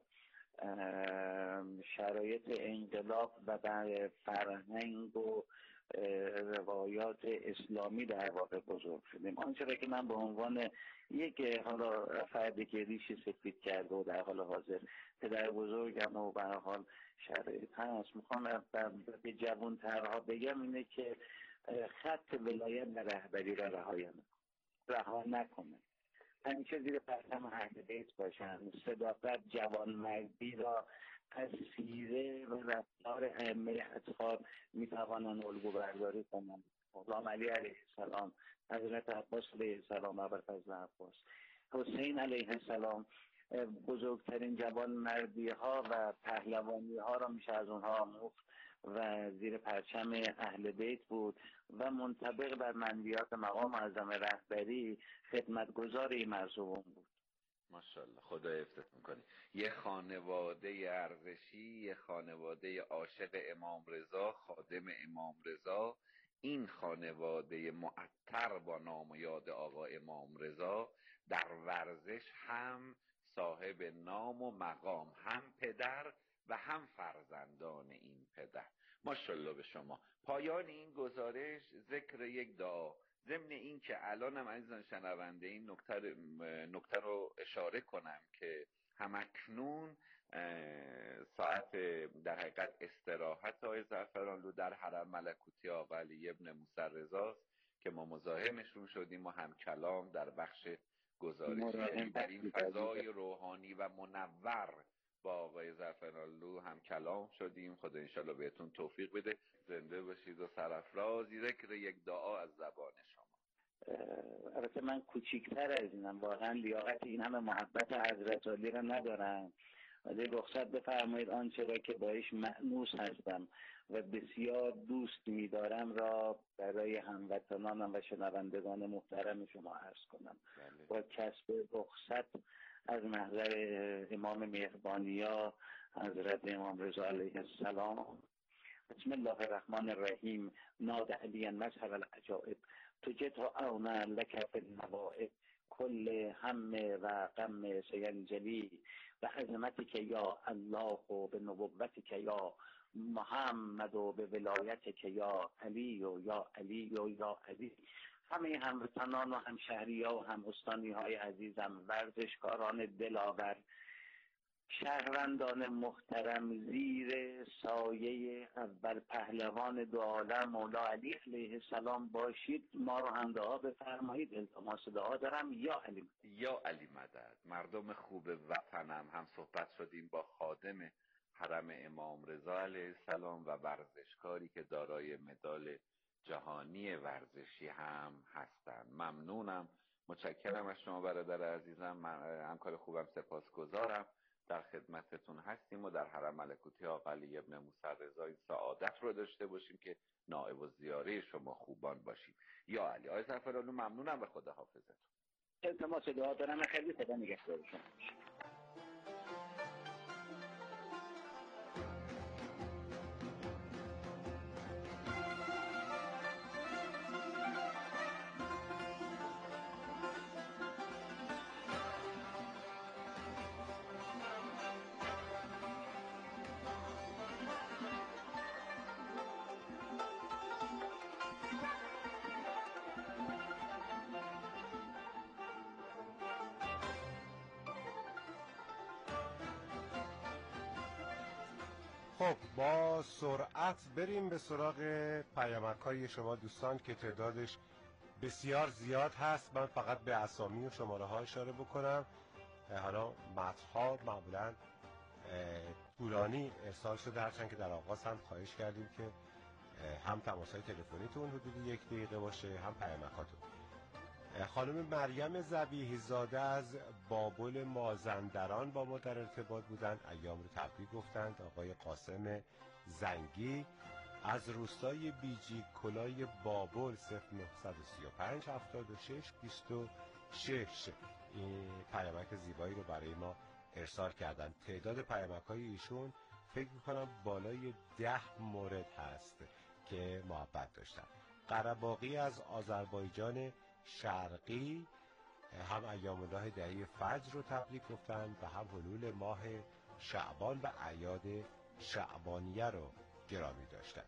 شرایط انقلاب و بر فرهنگ و روایات اسلامی در واقع بزرگ شدیم. آنچه که من به عنوان یک حالا فردی که ریشی سفید کرده و در حال حاضر پدر بزرگم و به هر حال شرایط هست، میخوام به جوان‌ترها بگم اینه که خط ولایت و رهبری را رها نکنه، همیشه زیر پرچم اهل بیت باشن، صداقت، جوانمردی را از سیره و رفتار ائمه اطهار میتوانند الگو برداری کنند. امام علی علیه السلام، حضرت عباس علیه السلام، ابوالفضل عباس، حسین علیه السلام، بزرگترین جوانمردی ها و پهلوانی ها را میشه از اونها آموخت و زیر پرچم اهل بیت بود و منطبق بر منویات مقام معظم رهبری خدمتگزار این مرزوم بود. ماشاءالله، خدا حفظت میکنه. یه خانواده ارزشی، یه خانواده عاشق امام رضا، خادم امام رضا. این خانواده معطر با نام و یاد آقا امام رضا در ورزش هم صاحب نام و مقام، هم پدر و هم فرزندان این پدر. ماشاءالله به شما. پایان این گزارش ذکر یک دعا، ضمن این که الانم عزیزان شنونده این نکته رو اشاره کنم که همکنون ساعت در حقیقت استراحت آقای زعفرانلو در حرم ملکوتی آقا علی ابن موسی رضاست که ما مزاحمشون شدیم و هم کلام در بخش گزارشی در این فضای روحانی و منور با آقای زعفرانلو هم کلام شدیم. خدا انشالله بهتون توفیق بده. زنده باشید و سرافرازی. ذکر یک دعا از زبان شما. البته من کوچیک‌تر از اینم، واقعا لیاقت این همه محبت حضرت علی را ندارم، ولی رخصت بفرمایید آنچه را که باش مأنوس هستم و بسیار دوست می‌دارم را برای هموطنانم و شنوندگان محترم شما عرض کنم. با کسب رخصت از محضر امام مهربانیا حضرت امام رضا علیه السلام، بسم الله الرحمن الرحیم. ناد علی مظهر العجائب تجد اعنا لك فی النوائب کل هم و غم سینجلی به عظمتک یا الله و به نبوتک یا محمد و به ولایتک یا علی و یا علی و یا علی. همه هموطنان و همشهری‌ها و هم‌استانی‌های عزیزم، ورزشکاران دلاور، شهروندان محترم، زیر سایه اول پهلوان دو عالم مولا علی علیه السلام باشید. ما رو هم دعا بفرمایید. التماس دعا دارم. یا علی، یا علی مدد. مردم خوب وطنم، هم صحبت شدیم با خادم حرم امام رضا علیه السلام و ورزشکاری که دارای مدال جهانی ورزشی هم هستن. ممنونم، متشکرم از شما برادر عزیزم، همکار خوبم سپاسگزارم. در خدمتتون هستیم و در حرم ملکوتی آقا علی ابن موسی رضا این سعادت رو داشته باشیم که نائب الزیاره شما خوبان باشیم. یا علی. آقای زعفرانلو ممنونم و خدا حافظتون. التماس دعا دارم. خیلی خدا نگهدار شما. خب با سرعت بریم به سراغ پیامک‌های شما دوستان که تعدادش بسیار زیاد هست. من فقط به اسامی و شماره ها اشاره بکنم. حالا متن‌ها معمولا طولانی ارسال شده، هرچند که در آغاز هم خواهش کردیم که هم تماس‌های تلفنیتون حدود 1 دقیقه باشه، هم پیامکاتون. خانم مریم ذبیحی زاده از بابل مازندران با ما در ارتباط بودند، ایام رو تبریک گفتند. آقای قاسم زنگی از روستای بیجی کلای بابل 0935 76 26 این پیامک زیبایی رو برای ما ارسال کردن. تعداد پیامک‌های ایشون فکر می‌کنم بالای 10 مورد هست که محبت داشتن. قره‌باقی از آذربایجان شرقی هم ایام الله دهه فجر رو تبریک گفتند و هم حلول ماه شعبان و اعیاد شعبانیه رو گرامی داشتند.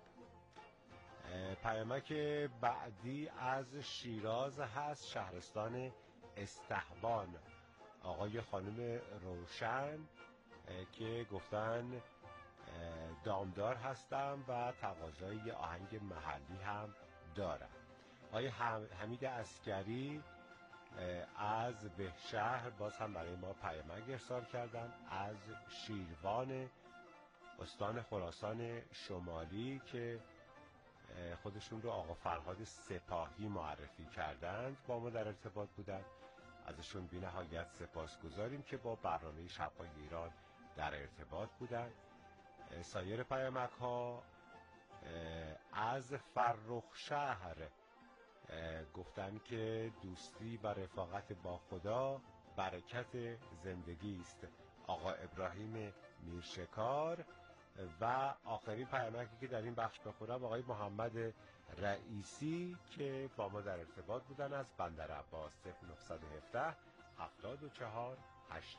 پیامک بعدی از شیراز هست، شهرستان استحبان. آقای خانم روشن که گفتن دامدار هستم و تقاضای آهنگ محلی هم دارم. آقای حمید عسکری از بهشهر باز هم برای ما پیامک ارسال کردن از شیروان استان خراسان شمالی که خودشون رو آقا فرهاد سپاهی معرفی کردند، با ما در ارتباط بودند. ازشون بی نهایت سپاسگزاریم که با برنامه شب‌های ایران در ارتباط بودند. سایر پیامک ها از فرخشهر گفتن که دوستی و رفاقت با خدا برکت زندگی است. آقا ابراهیم میرشکار و آخرین پیامکی که در این بخش بخورم آقای محمد رئیسی که با ما در ارتباط بودن از بندر عباس 0917 74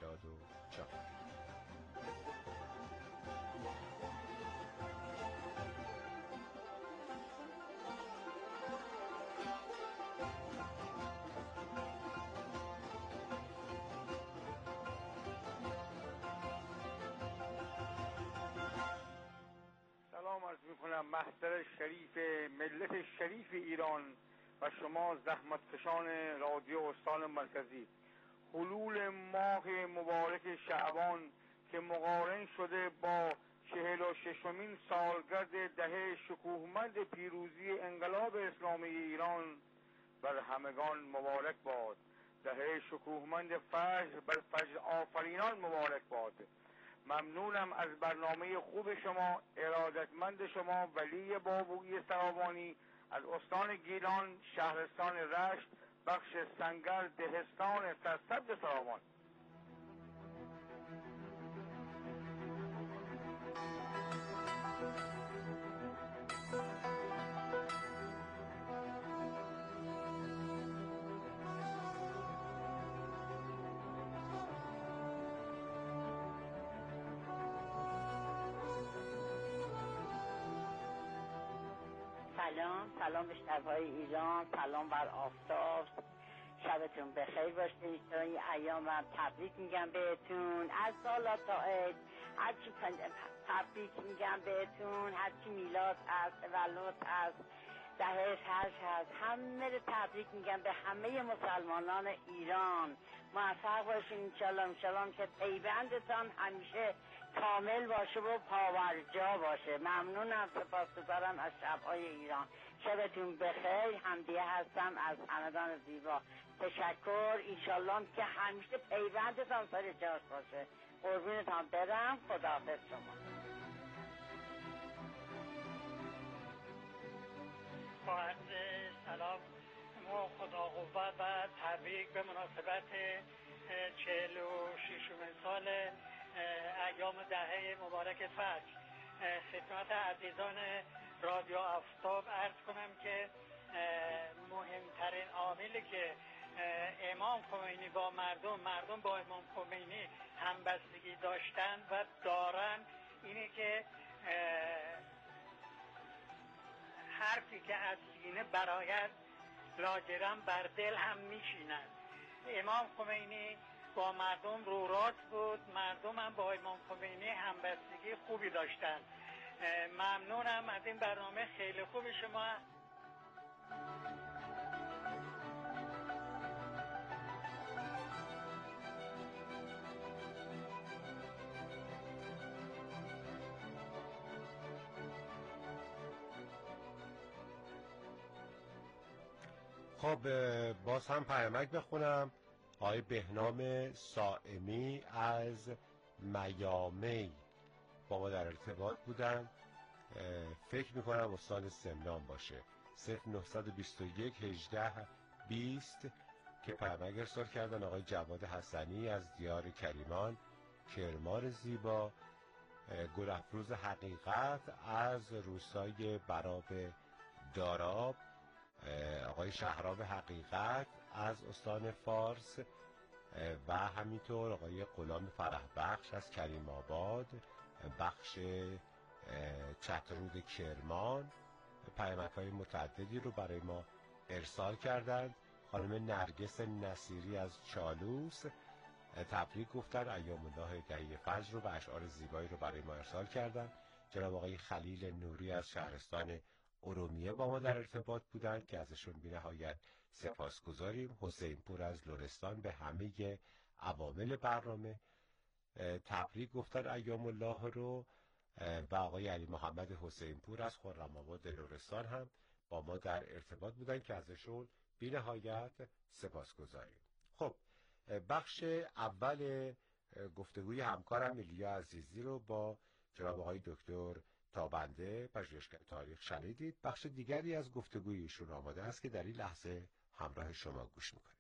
84. میکنم محضر شریف ملت شریف ایران و شما زحمتکشان رادیو استان مرکزی. حلول ماه مبارک شعبان که مقارن شده با 46مین سالگرد دهه شکوهمند پیروزی انقلاب اسلامی ایران بر همگان مبارک باد. دهه شکوهمند فجر بر فجر آفرینان مبارک باد. ممنونم از برنامه خوب شما. ارادتمند شما ولی بابویی سرابانی از استان گیلان، شهرستان رشت، بخش سنگر، دهستان سرسبز سرابان. سلام به شبهای ایران، سلام بر آفتاب. شبتون بخیر باشه. این ایام هم تبریک میگم بهتون. از سال تا عید هرچی تبریک میگم بهتون. هرچی میلاد هست، تولد هست، دهه فرش هست، همه رو تبریک میگم به همه مسلمانان ایران. موفق باشین انشالله که پیوندتان همیشه کامل باشه و پاورجا باشه. ممنونم، سپاسگزارم از شبهای ایران. شبتون بخیر. حمدیه هستم از همدان زیبا. تشکر. انشالله که همیشه پیوندتان سر جاش باشه. قربونتان برم. خداحافظ شما. سلام و خدا قوت و تبریک به مناسبت 46مین سال ایام دهه مبارک فجر. خدمت عزیزان رادیو آفتاب عرض کنم که مهمترین عاملی که امام خمینی با مردم با امام خمینی همبستگی داشتن و دارن اینه که حرفی که از سینه برآید لاجرم بر دل هم میشینند. امام خمینی با مردم رو راست بود، مردم هم با امام خمینی همبستگی خوبی داشتن. ممنونم از این برنامه خیلی خوب شما. خب باز هم پیامک بخونم. آقای بهنام صائمی از میامی با ما در ارتباط بودن. فکر میکنم استان سمنان باشه. 0921 18 20 که پیامک ارسال کردن. آقای جواد حسنی از دیار کریمان، کرمان زیبا. گل افروز حقیقت از روستای براب داراب. آقای شهراب حقیقت از استان فارس و همینطور آقای غلام فرح بخش از کریم آباد بخش چترود کرمان پیامک‌های متعددی رو برای ما ارسال کردند. خانم نرگس نصیری از چالوس تبریک گفتن، ایام الله دهه فجر رو و اشعار زیبایی رو برای ما ارسال کردن. جناب آقای خلیل نوری از شهرستان ارومیه با ما در ارتباط بودند که ازشون بی نهایت سپاسگزاریم. حسین پور از لرستان به همه عوامل برنامه تبریک گفتن ایام الله رو و آقای علی محمد حسین پور از خرم آباد لرستان هم با ما در ارتباط بودن که ازشون بی نهایت سپاسگزاریم. خب بخش اول گفتگوی همکارم ایلیا عزیزی رو با جناب آقای دکتر تابنده پژوهشگر تاریخ شنیدید. بخش دیگری از گفتگوی ایشون آماده است که در این لحظه همراه شما گوش میکنید.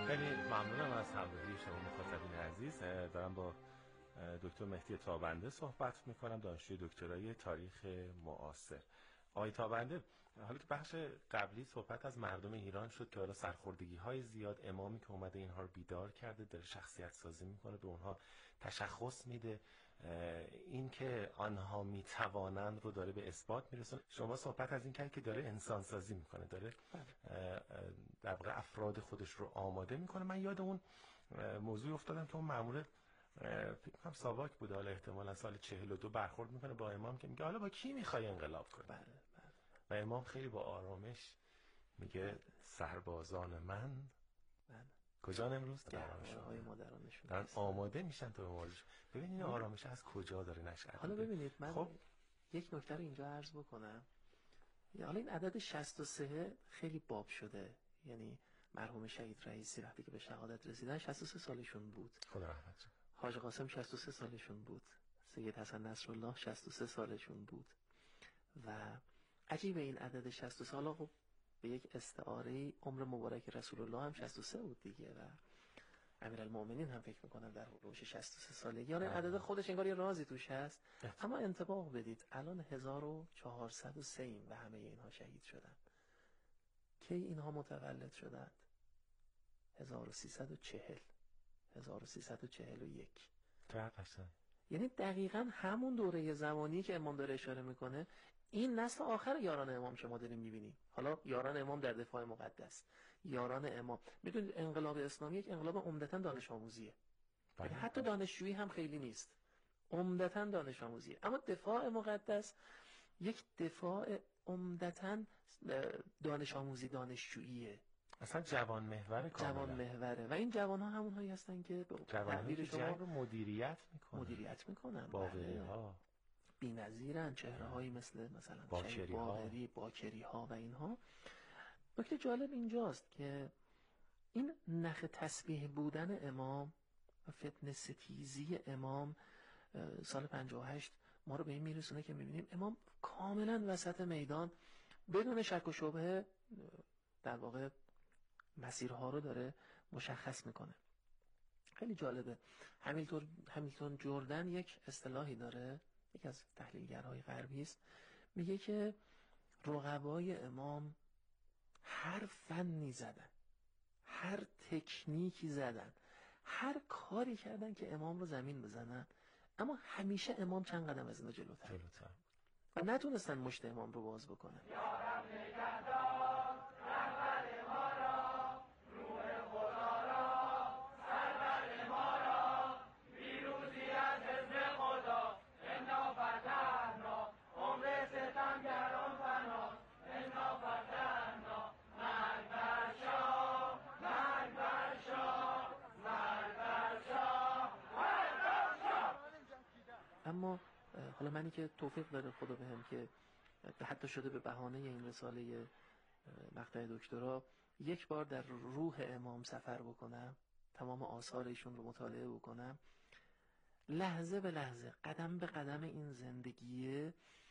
خیلی ممنونم از همراهی شما مخاطبین عزیز. دارم با دکتر مهدی تابنده صحبت میکنم، دانشجوی دکترای تاریخ معاصر. آقای تابنده، حالا که بخش قبلی صحبت از مردم ایران شد که حالا سرخوردگی های زیاد، امامی که اومده اینها رو بیدار کرده، داره شخصیت سازی میکنه، به اونها تشخص میده، این که آنها میتوانند رو داره به اثبات میرسونه. شما صحبت از این که داره انسان سازی میکنه، داره در واقع افراد خودش رو آماده میکنه. من یاد اون موضوع افتادم که اون مأمور فکر کنم ساواک بوده، حالا احتمالاً سال 42 برخورد میکنه با امام که میگه حالا با کی میخوای انقلاب کنی؟ و امام خیلی با آرامش میگه سربازان من کجا امروز گرمای مادرانشون دارن آماده میشن تا به مواجهه. ببین این آرامش از کجا داره نشأت. حالا ببینید من یک نکته رو اینجا عرض بکنم. حالا این عدد 63 خیلی باب شده، یعنی مرحوم شهید رئیسی وقتی که به شهادت رسیدن 63 سالشون بود. خدا رحمت کنه. حاج قاسم 63 سالشون بود. سید حسن نصرالله 63 سالشون بود. و عجیب این عدد 63 سال خب به یک استعاره عمر مبارک رسول الله هم 63 بود دیگه و امیرالمومنین هم فکر میکنم در حدود 63 سالگی. یعنی عدد خودش انگار یه رازی توش هست. اما انتباه بدید الان 1403 ایم و همه اینها شهید شدن. کی اینها متولد شدند؟ 1340 1341. یعنی دقیقاً همون دوره زمانی که امام داره اشاره میکنه، این نسل آخر یاران امام که ما داریم میبینیم. حالا یاران امام در دفاع مقدس، یاران امام، میدونید انقلاب اسلامی یک انقلاب عمدتاً دانش آموزیه. حتی دانشجویی هم خیلی نیست، عمدتاً دانش آموزیه. اما دفاع مقدس یک دفاع عمدتاً دانش آموزی، دانشجوییه، اصلا جوان محوره کاملا. جوان محوره و این جوان ها همون هایی هستن که به تعبیر شما جنگ رو مدیریت میکنن. باقری ها بی‌نظیرن، چهره هایی مثلا باکری ها و اینها. نکته جالب اینجاست که این نخ تسبیح بودن امام و فتنه ستیزی امام سال 58 ما رو به این میرسونه که میبینیم امام کاملا وسط میدان بدون شک و شبهه در واقع مسیرها رو داره مشخص میکنه. خیلی جالبه. همیلتون جردن یک اصطلاحی داره، یکی از تحلیلگرهای غربی است، میگه که رقبای امام هر فنی زدن، هر تکنیکی زدن، هر کاری کردن که امام رو زمین بزنن، اما همیشه امام چند قدم از اینا جلوتر و نتونستن مشت امام رو باز بکنن. اما حالا منی که توفیق داره خدا بهم که حتی شده به بهانه این رساله مقطع دکترا یک بار در روح امام سفر بکنم، تمام آثار ایشون رو مطالعه بکنم، لحظه به لحظه، قدم به قدم این زندگیه